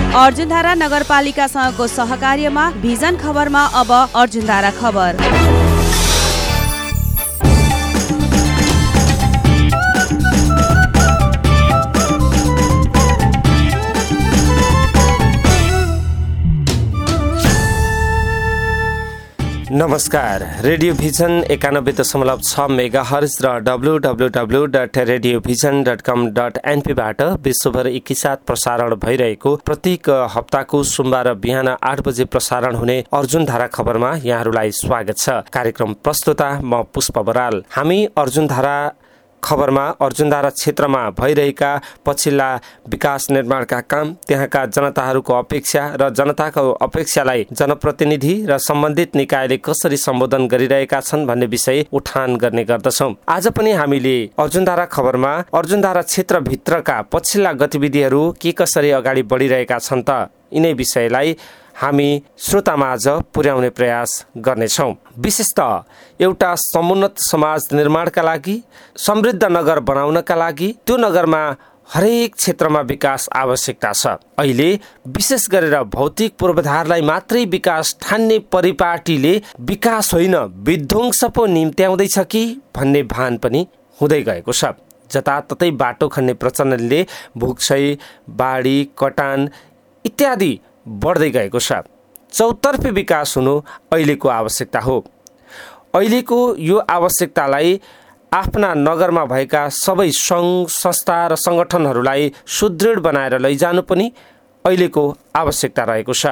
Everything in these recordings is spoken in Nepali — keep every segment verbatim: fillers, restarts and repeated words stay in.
अर्जुनधारा नगरपालिकासँगको सहकार्यमा भिजन खबरमा अब अर्जुनधारा खबर। नमस्कार, रेडियो भिजन एकानब्बे दशमलव छ मेगा हर्ज र W W W dot radio vision dot com dot एनपीबाट विश्वभर एकैसाथ प्रसारण भइरहेको प्रत्येक हप्ताको सोमबार बिहान आठ बजे प्रसारण हुने अर्जुनधारा खबरमा यहाँहरूलाई स्वागत छ। कार्यक्रम प्रस्तुता म पुष्प बराल। हामी अर्जुनधारा खबरमा अर्जुनधारा क्षेत्रमा भइरहेका पछिल्ला विकास निर्माणका काम, त्यहाँका जनताहरूको अपेक्षा र जनताको अपेक्षालाई जनप्रतिनिधि र सम्बन्धित निकायले कसरी सम्बोधन गरिरहेका छन् भन्ने विषय उठान गर्ने गर्दछौँ। आज पनि हामीले अर्जुनधारा खबरमा अर्जुनधारा क्षेत्रभित्रका पछिल्ला गतिविधिहरू के कसरी अगाडि बढिरहेका छन् त यिनै विषयलाई हामी श्रोतामाझ पुर्याउने प्रयास गर्नेछौँ। विशेषतः एउटा समुन्नत समाज निर्माणका लागि, समृद्ध नगर बनाउनका लागि त्यो नगरमा हरेक क्षेत्रमा विकास आवश्यकता छ। अहिले विशेष गरेर भौतिक पूर्वाधारलाई मात्रै विकास ठान्ने परिपाटीले विकास होइन विध्वंस पो निम्त्याउँदैछ कि भन्ने भान पनि हुँदै गएको छ। जताततै बाटो खन्ने प्रचलनले भूक्षय, बाढी, कटान इत्यादि बढ्दै गएको छ। चौतर्फी विकास हुनु अहिलेको आवश्यकता हो। अहिलेको यो आवश्यकतालाई आफ्ना नगरमा भएका सबै सङ्घ संस्था र सङ्गठनहरूलाई सुदृढ बनाएर लैजानु पनि अहिलेको आवश्यकता रहेको छ।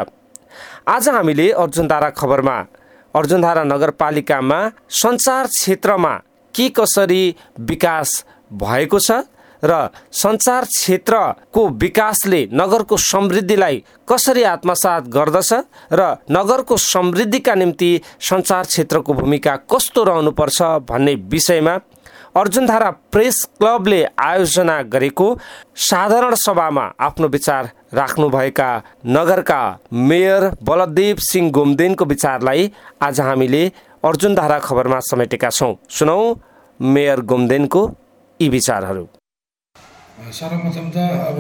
आज हामीले अर्जुनधारा खबरमा अर्जुनधारा नगरपालिकामा सञ्चार क्षेत्रमा के कसरी विकास भएको छ र सञ्चार क्षेत्रको विकासले नगरको समृद्धिलाई कसरी आत्मसात गर्दछ र नगरको समृद्धिका निम्ति सञ्चार क्षेत्रको भूमिका कस्तो रहनुपर्छ भन्ने विषयमा अर्जुनधारा प्रेस क्लबले आयोजना गरेको साधारण सभामा आफ्नो विचार राख्नुभएका नगरका मेयर बलदेव सिंह गोमदेनको विचारलाई आज हामीले अर्जुनधारा खबरमा समेटेका छौँ। सुनौ मेयर गोमदेनको यी विचारहरू। सर्वप्रथम त अब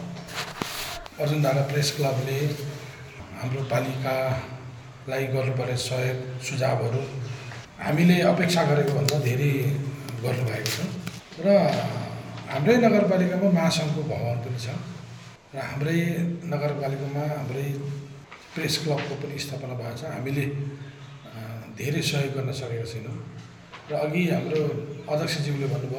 अर्जुनधारा प्रेस क्लबले हाम्रो पालिकालाई गर्नुपर्ने सहयोग सुझावहरू हामीले अपेक्षा गरेको भन्दा धेरै गर्नुभएको छ र हाम्रै नगरपालिकामा महासङ्घको भवन पनि छ र हाम्रै नगरपालिकामा हाम्रै प्रेस क्लबको पनि स्थापना भएको छ। हामीले धेरै सहयोग गर्न सकेका छैनौँ र अघि हाम्रो अध्यक्षज्यूले भन्नुभयो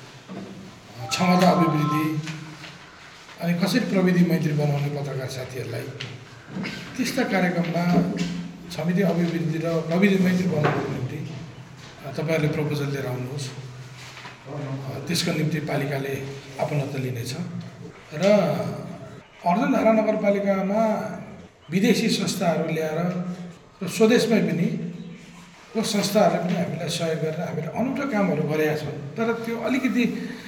क्षमता अभिवृद्धि अनि कसरी प्रविधि मैत्री बनाउने पत्रकार साथीहरूलाई त्यस्ता कार्यक्रममा समिति अभिवृद्धि र प्रविधि मैत्री बनाउनको निम्ति तपाईँहरूले प्रपोजल लिएर आउनुहोस्। त्यसको निम्ति पालिकाले अपनत्व लिनेछ र अर्जुनधारा नगरपालिकामा विदेशी संस्थाहरू ल्याएर र स्वदेशमै पनि त्यो संस्थाहरूले पनि हामीलाई सहयोग गरेर हामीले अनौठो कामहरू गरेका छौँ। तर त्यो अलिकति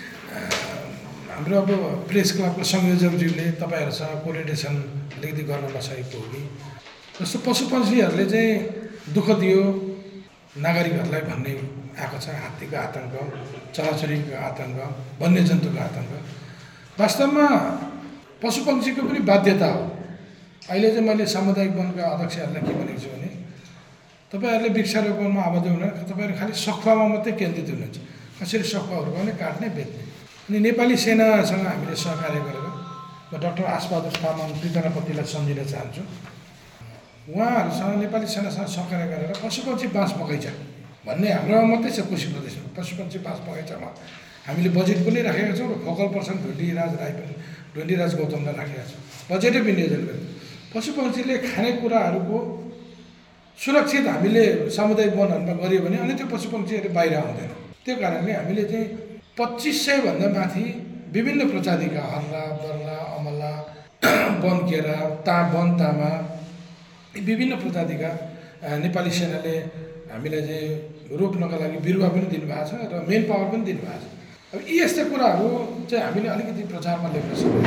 हाम्रो अब प्रेस क्लबको संयोजकज्यूले तपाईँहरूसँग कोर्डिनेसन अलिकति गर्न नसकेको हो कि जस्तो पशु पक्षीहरूले चाहिँ दुःख दियो नागरिकहरूलाई भन्ने आएको छ। हात्तीको आतङ्क, चराचुरीको आतङ्क, वन्यजन्तुको आतङ्क वास्तवमा पशु पक्षीको पनि बाध्यता हो। अहिले चाहिँ मैले सामुदायिक वनका अध्यक्षहरूलाई के भनेको छु भने तपाईँहरूले वृक्षारोपणमा आबद्ध हुन तपाईँहरू खालि सखुवामा मात्रै केन्द्रित हुनुहुन्छ। कसरी सखुवाहरू भने काट्ने बेच्ने। अनि नेपाली सेनासँग हामीले सहकार्य गरेर म डाक्टर आसबहादुर तामाङ कृतज्ञतालाई सम्झिन चाहन्छु। उहाँहरूसँग नेपाली सेनासँग सहकार्य गरेर पशुपक्षी बाँस बगैँचा भन्ने हाम्रोमा मात्रै छ कोशी प्रदेशमा। पशुपक्षी बाँस बगैँचामा हामीले बजेट पनि राखेका छौँ र फोकल पर्सन ढुन्डीराज राई पनि ढुन्डीराज गौतमलाई राखेका छौँ। बजेटै विनियोजन गरेर पशुपक्षीले खानेकुराहरूको सुरक्षित हामीले सामुदायिक वनहरूमा गरियो भने अनि त्यो पशुपक्षीहरू बाहिर आउँदैन। त्यो कारणले हामीले चाहिँ पच्चिस सयभन्दा माथि विभिन्न प्रजातिका हर्रा, बर्ला, अमला, वनकेरा, ता वन तामा विभिन्न प्रजातिका नेपाली सेनाले हामीलाई चाहिँ रोप्नका लागि बिरुवा पनि दिनुभएको छ र मेन पावर पनि दिनुभएको छ। अब यी यस्ता कुराहरू चाहिँ हामीले अलिकति प्रचारमा ल्याउन सक्यौँ।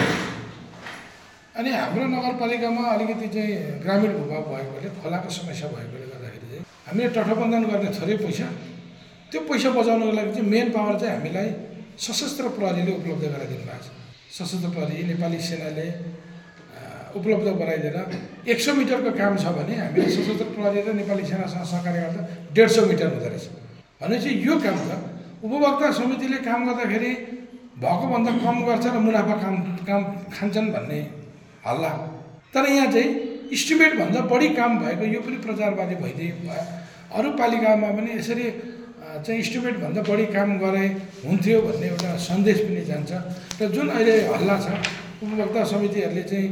अनि हाम्रो नगरपालिकामा अलिकति चाहिँ ग्रामीण भूभाग भएकोले खोलाको समस्या भएकोले गर्दाखेरि चाहिँ हामीले तटबन्धन गर्ने थोरै पैसा, त्यो पैसा बचाउनको लागि चाहिँ मेन पावर चाहिँ हामीलाई सशस्त्र प्रहरीले उपलब्ध गराइदिनु भएको छ। सशस्त्र प्रहरी नेपाली सेनाले उपलब्ध गराइदिएर एक सौ मिटरको काम छ भने हामीले सशस्त्र प्रहरी र नेपाली सेनासँग सहकार्य गर्दा डेढ सौ मिटर हुँदो रहेछ भनेपछि यो काम त उपभोक्ता समितिले काम गर्दाखेरि भएको भन्दा कम गर्छ र मुनाफा काम काम खान्छन् भन्ने हल्ला। तर यहाँ चाहिँ इस्टिमेटभन्दा बढी काम भएको यो पनि प्रचारवादी भइदिए भयो। अरू पालिकामा पनि यसरी चाहिँ इस्टिमेटभन्दा बढी काम गरे हुन्थ्यो भन्ने एउटा सन्देश पनि जान्छ र जुन अहिले हल्ला छ उपभोक्ता समितिहरूले चाहिँ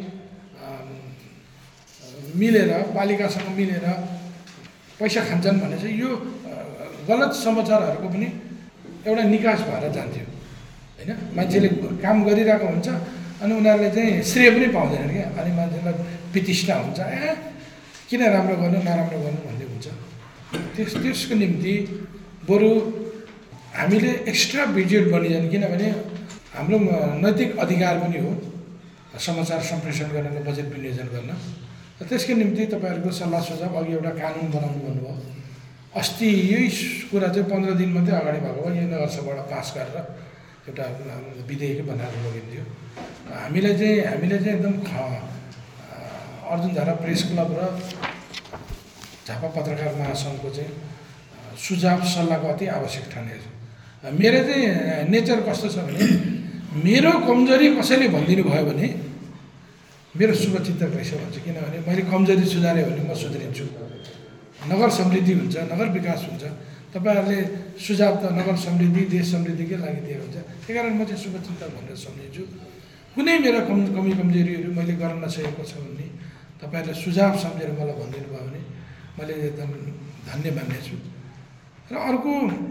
मिलेर पालिकासँग मिलेर पैसा खान्छन् भने चाहिँ यो गलत समाचारहरूको पनि एउटा निकास भएर जान्थ्यो होइन। मान्छेले काम गरिरहेको हुन्छ अनि उनीहरूले चाहिँ श्रेय पनि पाउँदैनन् क्या, अनि मान्छेलाई वितृष्णा हुन्छ, ए किन राम्रो गर्नु नराम्रो गर्नु भन्ने हुन्छ। त्यस त्यसको निम्ति बरु हामीले एक्स्ट्रा भिजिट बनिन्छन्, किनभने हाम्रो नैतिक अधिकार पनि हो समाचार सम्प्रेषण गर्न, बजेट विनियोजन गर्न। त्यसको निम्ति तपाईँहरूको सल्लाह सुझाव अघि एउटा कानुन बनाउनु भन्नुभयो। अस्ति यही कुरा चाहिँ पन्ध्र दिन मात्रै अगाडि भएको भयो, यो नगरसभाबाट पास गरेर एउटा विधेयक बनाएर लगिन्थ्यो। हामीलाई चाहिँ हामीले चाहिँ एकदम अर्जुनधारा प्रेस क्लब र झापा पत्रकार महासङ्घको चाहिँ सुझाव सल्लाहको अति आवश्यक ठानेको छ। मेरो चाहिँ नेचर कस्तो छ भने मेरो कमजोरी कसैले भनिदिनु भयो भने मेरो शुभचिन्तक रहेछ भन्छ, किनभने मैले कमजोरी सुधारेँ भने म सुध्रिन्छु। नगर समृद्धि हुन्छ, नगर विकास हुन्छ। तपाईँहरूले सुझाव त नगर समृद्धि देश समृद्धिकै लागि दिएको हुन्छ, त्यही कारण म चाहिँ शुभचिन्तक भनेर सम्झिन्छु। कुनै मेरा कम कमी कमजोरीहरू मैले गर्न नसकेको छ भने तपाईँहरूले सुझाव सम्झेर मलाई भनिदिनु भयो भने मैले एकदम धन्य मान्नेछु। र अर्को,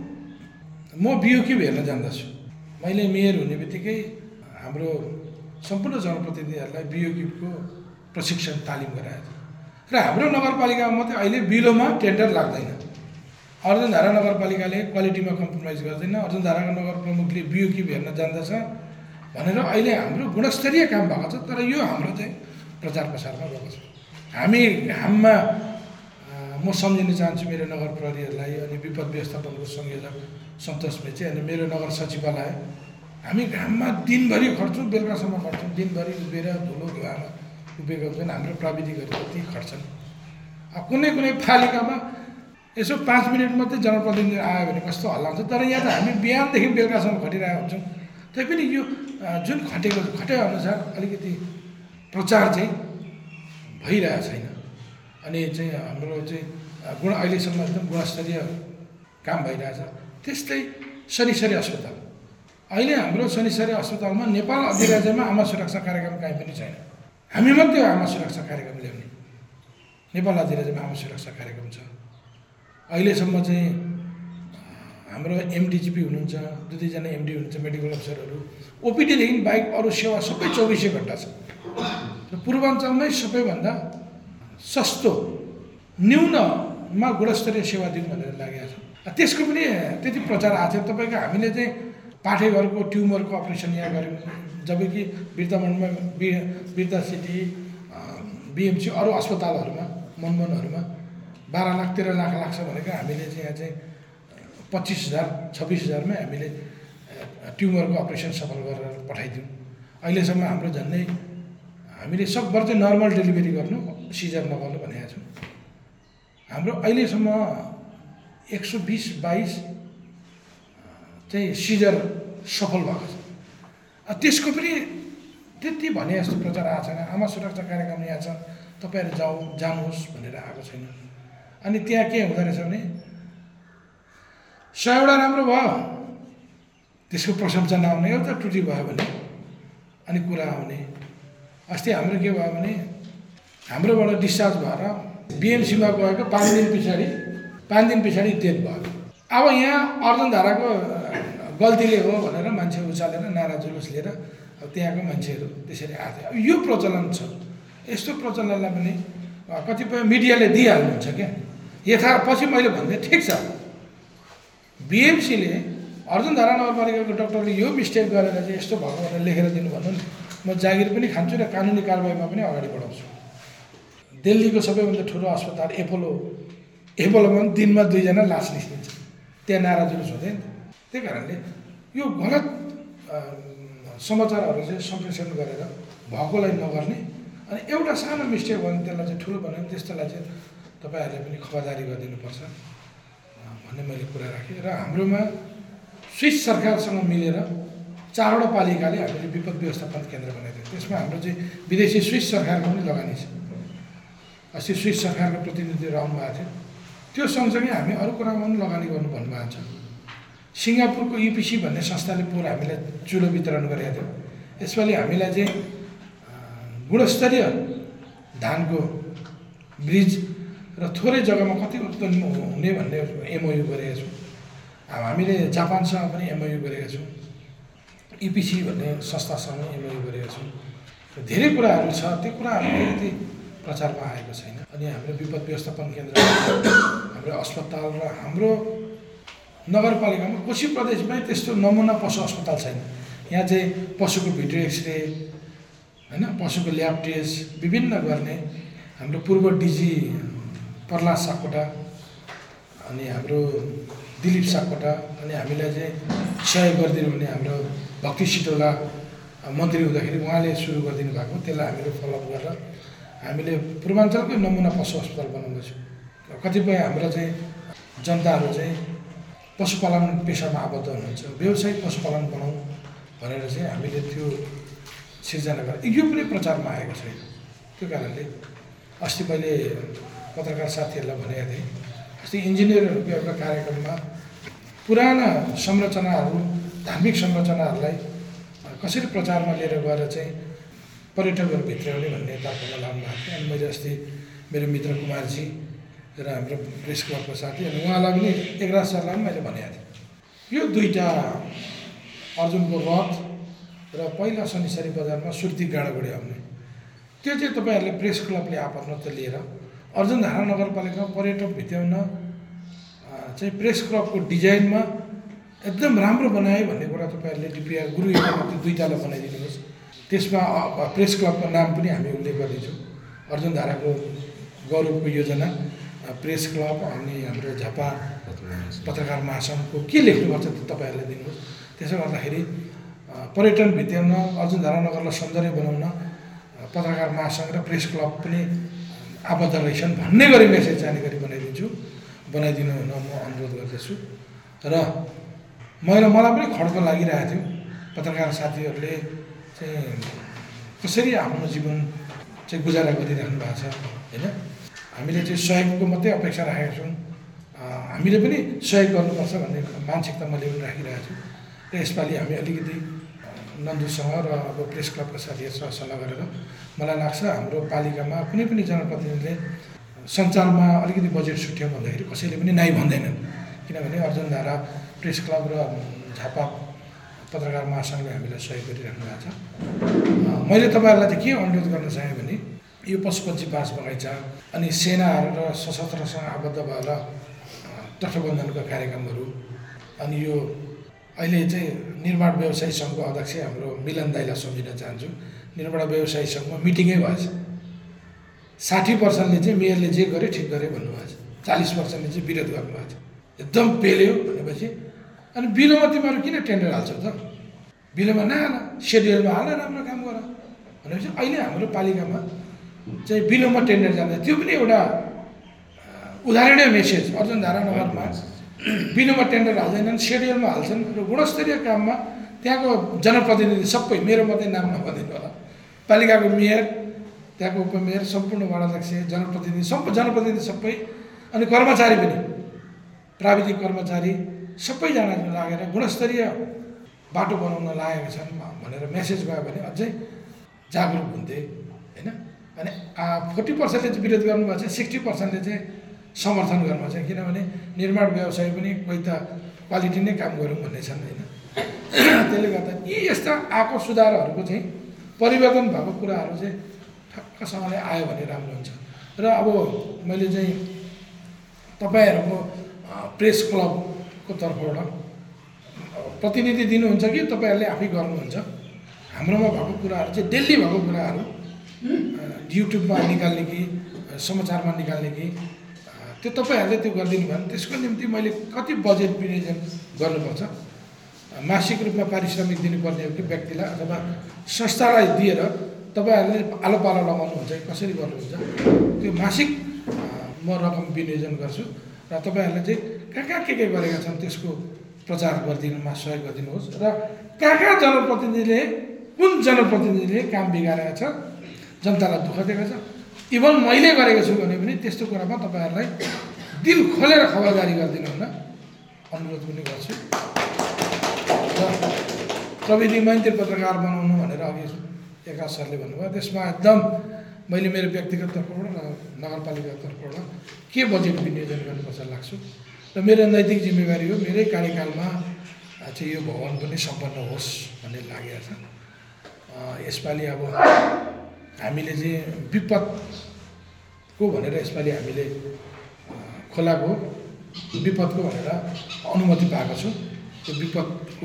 म बिओक्युब हेर्न जान्दछु। मैले मेयर हुने बित्तिकै हाम्रो सम्पूर्ण जनप्रतिनिधिहरूलाई बिओक्युबको प्रशिक्षण तालिम गराएको छ र हाम्रो नगरपालिकामा मात्रै अहिले बिलोमा टेन्डर लाग्दैन। अर्जुनधारा नगरपालिकाले क्वालिटीमा कम्प्रोमाइज गर्दैन, अर्जुनधाराको नगर प्रमुखले बिओक्युब हेर्न जान्दछ भनेर अहिले हाम्रो गुणस्तरीय काम भएको छ। तर यो हाम्रो चाहिँ प्रचार प्रसारमा गएको छ। हामी घाममा म सम्झिन चाहन्छु मेरो नगर प्रहरीहरूलाई अनि विपद व्यवस्थापनको संयोजक सन्तोष मेचे अनि मेरो नगर सचिवालय। हामी घाममा दिनभरि खट्छौँ, बेलुकासम्म खट्छौँ, दिनभरि उभिएर धुलो धुवामा उभिएको हुन्छन्। हाम्रो प्राविधिकहरू कति खट्छन्। कुनै कुनै पालिकामा यसो पाँच मिनट मात्रै जनप्रतिनिधि आयो भने कस्तो हल्ला हुन्छ। तर यहाँ त हामी बिहानदेखि बेलुकासम्म खटिरहेको हुन्छौँ। तैपनि यो जुन खटेको खटे अनुसार अलिकति प्रचार चाहिँ भइरहेको छैन। अनि चाहिँ हाम्रो चाहिँ गुण अहिलेसम्म एकदम गुणस्तरीय काम भइरहेछ। त्यस्तै शनिश्चरी अस्पताल, अहिले हाम्रो शनिश्चरी अस्पतालमा नेपाल अधिराज्यमा आमा सुरक्षा कार्यक्रम कहीँ पनि छैन। हामी मात्रै आमा सुरक्षा कार्यक्रम ल्याउने। नेपाल अधिराज्यमा आमा सुरक्षा कार्यक्रम छ। अहिलेसम्म चाहिँ हाम्रो एमडिजिपी हुनुहुन्छ, दुई दुईजना एमडी हुनुहुन्छ, मेडिकल अफिसरहरू। ओपिडीदेखि बाहेक अरू सेवा सबै चौबिसै घन्टा छ र पूर्वाञ्चलमै सबैभन्दा सस्तो न्यूनमा गुणस्तरीय सेवा दिउँ भनेर लागेको छ। त्यसको पनि त्यति प्रचार आएको थियो। तपाईँको हामीले चाहिँ पाठेघरको ट्युमरको अपरेसन यहाँ गऱ्यौँ, जबकि बिर्तामणमा बि बिर्ता सिटी बिएमसी अरू अस्पतालहरूमा मनमनहरूमा बाह्र लाख तेह्र लाख लाग्छ भनेको हामीले चाहिँ यहाँ चाहिँ पच्चिस हजार छब्बिस हजारमै हामीले ट्युमरको अपरेसन सफल गरेर पठाइदिउँ। अहिलेसम्म हाम्रो झन्डै हामीले सकभर चाहिँ नर्मल डेलिभरी गर्नु, सिजर नगर्नु भनेका छौँ। हाम्रो अहिलेसम्म एक सौ बिस बाइस चाहिँ सिजर सफल भएको छ। त्यसको पनि त्यति भने जस्तो प्रचार आएको छैन। आमा सुरक्षा कार्यक्रम यहाँ छ, तपाईँहरू जाऊ जानुहोस् भनेर आएको छैन। अनि त्यहाँ के हुँदो रहेछ भने सयवटा राम्रो भयो, त्यसको प्रशंसा नआउने, एउटा त्रुटि भयो भने अनि कुरा आउने। अस्ति हाम्रो के भयो भने हाम्रोबाट डिस्चार्ज भएर बिएमसीमा गएको पाँच दिन पछाडि पाँच दिन पछाडि डेथ भयो। अब यहाँ अर्जुनधाराको गल्तीले हो भनेर मान्छे उचालेर नारा जुलुस लिएर अब त्यहाँको मान्छेहरू त्यसरी आएको थियो। यो प्रचलन छ। यस्तो प्रचलनलाई पनि कतिपय मिडियाले दिइहाल्नुहुन्छ क्या। यथा पछि मैले भन्दै ठिक छ, बिएमसीले अर्जुनधारा नगरपालिकाको डक्टरले यो मिस्टेक गरेर चाहिँ यस्तो भएको भनेर लेखेर दिनु भन्नु नि, म जागिर पनि खान्छु र कानुनी कारबाहीमा पनि अगाडि बढाउँछु। दिल्लीको सबैभन्दा ठुलो अस्पताल एपोलो एपोलोमा पनि दिनमा दुईजना लास निस्किन्छ, त्यहाँ नारा जुलुस हुँदैन। त्यही कारणले यो गलत समाचारहरू चाहिँ सम्प्रेषण गरेर भएकोलाई नगर्ने अनि एउटा सानो मिस्टेक भयो भने त्यसलाई चाहिँ ठुलो भन्यो भने त्यस्तोलाई चाहिँ तपाईँहरूले पनि खबरदारी गरिदिनुपर्छ भन्ने मैले कुरा राखेँ। र हाम्रोमा स्विस सरकारसँग मिलेर चारवटा पालिकाले हामीले विपद व्यवस्थापन केन्द्र बनाइदियो। त्यसमा हाम्रो चाहिँ विदेशी स्विस सरकारको पनि लगानी छ। अस्ति स्विस सरकारको प्रतिनिधिहरू आउनुभएको थियो। त्यो सँगसँगै हामी अरू कुरामा पनि लगानी गर्नु भन्नुभएको छ। सिङ्गापुरको युपिसी भन्ने संस्थाले पुरा हामीलाई चुलो वितरण गरेको थियो। यसपालि हामीलाई चाहिँ गुणस्तरीय धानको ब्रिज र थोरै जग्गामा कति उत्पन्न हुने भन्ने एमओयू गरेका छौँ। अब हामीले जापानसँग पनि एमओयू गरेका छौँ, इपिसी भन्ने संस्थासँग एमओयू गरेका छौँ। धेरै कुराहरू छ, त्यो कुराहरू अलिकति प्रचारमा आएको छैन। अनि हाम्रो विपद व्यवस्थापन केन्द्र, हाम्रो अस्पताल र हाम्रो नगरपालिकामा कोशी प्रदेशमै त्यस्तो नमुना पशु अस्पताल छैन। यहाँ चाहिँ पशुको भिडियो एक्सरे होइन, पशुको ल्याब टेस्ट विभिन्न गर्ने हाम्रो पूर्व डिजी प्रहलाद सापकोटा अनि हाम्रो दिलीप सापकोटा अनि हामीलाई चाहिँ सहयोग गरिदिनु भने हाम्रो भक्ति सिटोला मन्त्री हुँदाखेरि उहाँले सुरु गरिदिनु भएको, त्यसलाई हामीले फलोअप गरेर हामीले पूर्वाञ्चलकै नमुना पशु अस्पताल बनाउँदैछौँ। कतिपय हाम्रो चाहिँ जनताहरू चाहिँ पशुपालन पेसामा आबद्ध हुनुहुन्छ, व्यावसायिक पशुपालन बनाउँ भनेर चाहिँ हामीले त्यो सिर्जना गरेर यो पनि प्रचारमा आएको छैन। त्यो कारणले अस्ति मैले पत्रकार साथीहरूलाई भनेको थिएँ, अस्ति इन्जिनियरहरूको एउटा कार्यक्रममा पुराना संरचनाहरू, धार्मिक संरचनाहरूलाई कसरी प्रचारमा लिएर गएर चाहिँ पर्यटकहरू भित्राउने भन्ने तर्फमा लानु भएको थियो। अनि मैले अस्ति मेरो मित्र कुमारजी र हाम्रो प्रेस क्लबको साथी अनि उहाँलाई पनि एकराज सरलाई पनि मैले भनेको थिएँ, यो दुईवटा अर्जुनको रथ र पहिला शनिश्चरी बजारमा सुर्ती गाडागुडी आउने त्यो चाहिँ तपाईँहरूले प्रेस क्लबले आपत्ति लिएर अर्जुनधारा नगरपालिकामा पर्यटक भित्याउन चाहिँ प्रेस क्लबको डिजाइनमा एकदम राम्रो बनाए भन्ने कुरा तपाईँहरूले डिपिआर गुरु एउटा दुईवटालाई बनाइदिनुहोस्। त्यसमा प्रेस क्लबको नाम पनि हामी उल्लेख गर्दैछौँ। अर्जुनधाराको गौरवको योजना प्रेस क्लब अनि हाम्रो झापा पत्रकार महासङ्घको के लेख्नुपर्छ त्यो तपाईँहरूले दिनुहोस्। त्यसो गर्दाखेरि पर्यटन भित्याउन अर्जुनधारा नगरलाई सौन्दर्य बनाउन पत्रकार महासङ्घ र प्रेस क्लब पनि आबद्ध रहेछन् भन्ने गरी मेसेज जाने गरी बनाइदिन्छु, बनाइदिनु हुन म अनुरोध गर्दछु। र मैले मलाई पनि खड्को लागिरहेको थियो, पत्रकार साथीहरूले चाहिँ कसरी आफ्नो जीवन चाहिँ गुजारा गरिराख्नु भएको छ होइन। हामीले चाहिँ सहयोगको मात्रै अपेक्षा राखेका छौँ, हामीले पनि सहयोग गर्नुपर्छ भन्ने मानसिकता मैले पनि राखिरहेको छु। र यसपालि हामी अलिकति नन्दुसँग र अब प्रेस क्लबका साथीहरूसँग सल्लाह गरेर मलाई लाग्छ हाम्रो पालिकामा कुनै पनि जनप्रतिनिधिले सञ्चारमा अलिकति बजेट छुट्याउँ भन्दाखेरि कसैले पनि नाइ भन्दैनन्, किनभने अर्जुनधारा प्रेस क्लब र झापा पत्रकार महासङ्घले हामीलाई सहयोग गरिराख्नु भएको छ। मैले तपाईँहरूलाई चाहिँ के अनुरोध गर्न चाहेँ भने यो पशुपन्छी बास बगैँचा अनि सेनाहरू र सशस्त्रसँग आबद्ध भएर तटबन्धनका कार्यक्रमहरू अनि यो अहिले चाहिँ निर्माण व्यवसायी सङ्घको अध्यक्ष हाम्रो मिलन दाईलाई सम्झिन चाहन्छु। निर्माण व्यवसायी सङ्घमा मिटिङै भएछ, साठी पर्सेन्टले चाहिँ मेयरले जे गरे ठिक गरे भन्नुभएको छ, चालिस पर्सेन्टले चाहिँ विरोध गर्नुभएको छ। एकदम पेल्यो भनेपछि अनि बिलोमा तिमीहरू किन टेन्डर हाल्छौ त, बिलोमा नहाल, सेड्युलमा हाल, राम्रो काम गर भनेपछि अहिले हाम्रो पालिकामा चाहिँ बिलोमा टेन्डर जाँदा त्यो पनि एउटा उदाहरणीय मेसेज। अर्जुनधारा नगरमा बिलोमा टेन्डर हाल्दैनन्, सेड्युलमा हाल्छन् र गुणस्तरीय काममा त्यहाँको जनप्रतिनिधि सबै, मेरो मात्रै नाम नभनिदिनु होला, पालिकाको मेयर, त्यहाँको उपमेयर, सम्पूर्ण वडाध्यक्ष, जनप्रतिनिधि सबै जनप्रतिनिधि सबै अनि कर्मचारी पनि, प्राविधिक कर्मचारी सबैजना लागेर गुणस्तरीय बाटो बनाउन लागेका छन् भनेर मेसेज गयो भने अझै जागरुक हुन्थे होइन। अनि फोर्टी पर्सेन्टले चाहिँ विरोध गर्नुभएको छ, सिक्सटी पर्सेन्टले चाहिँ समर्थन गर्नु छ, किनभने निर्माण व्यवसाय पनि कोही त क्वालिटी नै काम गरौँ भन्ने छन् होइन। त्यसले गर्दा यी यस्ता आएको सुधारहरूको चाहिँ परिवर्तन भएको कुराहरू चाहिँ ठक्कसँगले आयो भने राम्रो हुन्छ। र अब मैले चाहिँ तपाईँहरूको प्रेस क्लबको तर्फबाट प्रतिनिधि दिनुहुन्छ कि तपाईँहरूले आफै गर्नुहुन्छ, हाम्रोमा भएको कुराहरू चाहिँ डेली भएको कुराहरू युट्युबमा निकाल्ने कि समाचारमा निकाल्ने कि त्यो तपाईँहरूले त्यो गरिदिनु भयो भने त्यसको निम्ति मैले कति बजेट विनियोजन गर्नुपर्छ, मासिक रूपमा पारिश्रमिक दिनुपर्ने हो कि व्यक्तिलाई अथवा संस्थालाई दिएर तपाईँहरूले आलो पालो लगाउनुहुन्छ कि कसरी गर्नुहुन्छ त्यो मासिक म रकम विनियोजन गर्छु र तपाईँहरूले चाहिँ कहाँ कहाँ के के गरेका छन् त्यसको प्रचार गरिदिनुमा सहयोग गरिदिनुहोस् र कहाँ कहाँ जनप्रतिनिधिले कुन जनप्रतिनिधिले काम बिगारेको छ जनतालाई दुःख दिएको छ इभन मैले गरेको छु भने पनि त्यस्तो कुरामा तपाईँहरूलाई दिल खोलेर खबरदारी गरिदिनु हुन अनुरोध पनि गर्छु र प्रविधि मैत्री पत्रकार बनाउनु भनेर अघि एकाश सरले भन्नुभयो त्यसमा एकदम मैले मेरो व्यक्तिगत तर्फबाट र नगरपालिकाको तर्फबाट के बजेट विनियोजन गर्नुपर्छ लाग्छु र मेरो नैतिक जिम्मेवारी हो मेरै कार्यकालमा चाहिँ यो भवन पनि सम्पन्न होस् भन्ने लागेको छ यसपालि अब हामीले चाहिँ विपदको भनेर यसपालि हामीले खोलाको विपदको भनेर अनुमति पाएको छु त्यो विपदको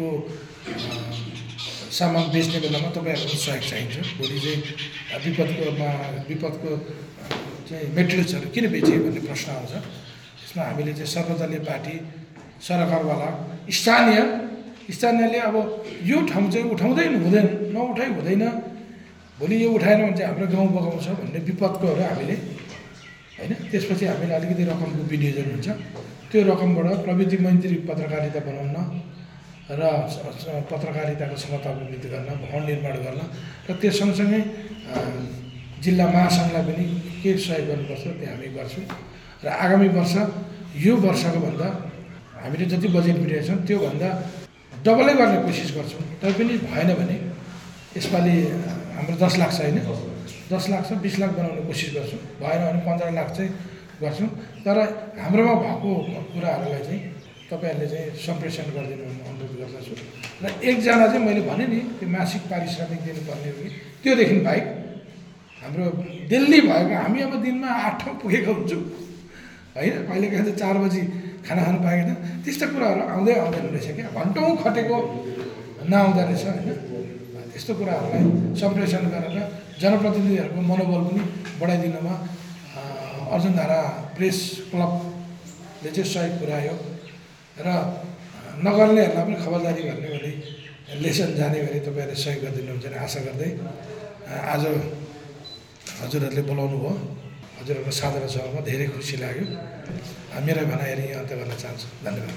सामान बेच्ने बेलामा तपाईँहरूको सहयोग चाहिन्छ भोलि चाहिँ विपदकोमा विपदको चाहिँ मेटेरियल्सहरू किन बेच्यो भन्ने प्रश्न आउँछ यसमा हामीले चाहिँ सर्वदलीय पार्टी सरकारवाला स्थानीय स्थानीयले अब यो ठाउँ चाहिँ उठाउँदैन हुँदैन नउठाइ हुँदैन भोलि यो उठाएन भने चाहिँ हाम्रो गाउँ बगाउँछ भन्ने विपदकोहरू हामीले होइन त्यसपछि हामीले अलिकति रकमको विनियोजन हुन्छ त्यो रकमबाट प्रविधि मैत्री पत्रकारिता बनाउन र पत्रकारिताको क्षमता अभिवृद्धि गर्न भवन निर्माण गर्न र त्यो सँगसँगै जिल्ला महासङ्घलाई पनि के सहयोग गर्नुपर्छ त्यो हामी गर्छौँ र आगामी वर्ष यो वर्षको भन्दा हामीले जति बजेट मिलेको छौँ त्योभन्दा डबलै गर्ने कोसिस गर्छौँ तैपनि भएन भने यसपालि हाम्रो दस लाख छ होइन दस लाख छ बिस लाख बनाउने कोसिस गर्छौँ भएन भने पन्ध्र लाख चाहिँ गर्छौँ तर हाम्रोमा भएको कुराहरूलाई चाहिँ तपाईँहरूले चाहिँ सम्प्रेषण गरिदिनु अनुरोध गर्दछु र एकजना चाहिँ मैले भने नि त्यो मासिक पारिश्रमिक दिनुपर्ने हो कि त्योदेखि बाहेक हाम्रो दिल्ली भएको हामी अब दिनमा आठ ठाउँ पुगेको हुन्छौँ होइन कहिले कहिले चार बजी खाना खानु पाएन त्यस्तो कुराहरू आउँदै आउँदैन रहेछ क्या घन्टौँ खटेको नआउँदो रहेछ होइन त्यस्तो कुराहरूलाई सम्प्रेषण गरेर जनप्रतिनिधिहरूको मनोबल पनि बढाइदिनुमा अर्जुनधारा प्रेस क्लबले चाहिँ सहयोग पुर्यायो र नगर्नेहरूलाई पनि खबरदारी गर्ने भने लेसन जाने भने तपाईँहरूले सहयोग गरिदिनुहुन्छ भने आशा गर्दै आज हजुरहरूले बोलाउनु भयो हजुरहरूको साधारण सभामा धेरै खुसी लाग्यो मेरो भनाइहरू यहाँ अन्त्य गर्न चाहन्छु धन्यवाद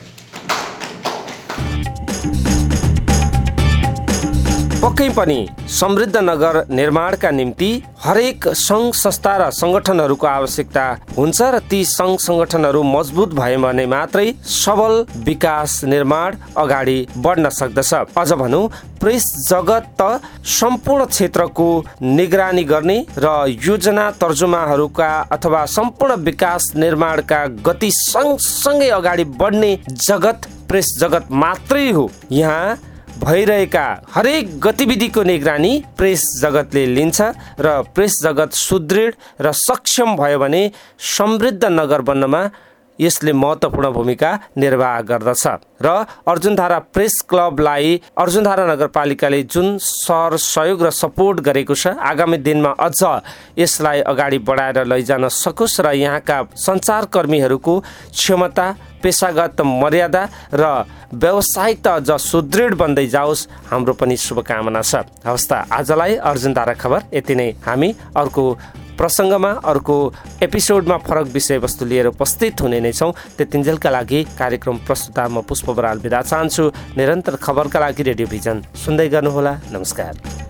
पक्कै पनि समृद्ध नगर निर्माणका निम्ति हरेक सङ्घ संस्था र सङ्गठनहरूको आवश्यकता हुन्छ र ती सङ्घ सङ्गठनहरू मजबुत भयो भने मात्रै सबल विकास निर्माण अगाडि बढ्न सक्दछ। अझ भनौँ प्रेस जगत त सम्पूर्ण क्षेत्रको निगरानी गर्ने र योजना तर्जुमाहरूका अथवा सम्पूर्ण विकास निर्माणका गति सँगसँगै अगाडि बढ्ने जगत प्रेस जगत मात्रै हो। यहाँ भइरहेका हरेक गतिविधिको निगरानी प्रेस जगतले लिन्छ र प्रेस जगत सुदृढ र सक्षम भयो भने समृद्ध नगर बन्नमा यसले महत्त्वपूर्ण भूमिका निर्वाह गर्दछ र अर्जुनधारा प्रेस क्लबलाई अर्जुनधारा नगरपालिकाले जुन सर सहयोग र सपोर्ट गरेको छ आगामी दिनमा अझ यसलाई अगाडि बढाएर लैजान सकोस् र यहाँका सञ्चारकर्मीहरूको क्षमता पेसागत मर्यादा र व्यावसायिकता अझ सुदृढ बन्दै जाओस् हाम्रो पनि शुभकामना छ। हवस् त आजलाई अर्जुनधारा खबर यति नै। हामी अर्को प्रसङ्गमा अर्को एपिसोडमा फरक विषयवस्तु लिएर उपस्थित हुने नै छौँ। त्यतिन्जेलका लागि कार्यक्रम प्रस्तुता म पुष्प बराल बिदा चाहन्छु। निरन्तर खबरका लागि रेडियो भिजन सुन्दै गर्नुहोला। नमस्कार।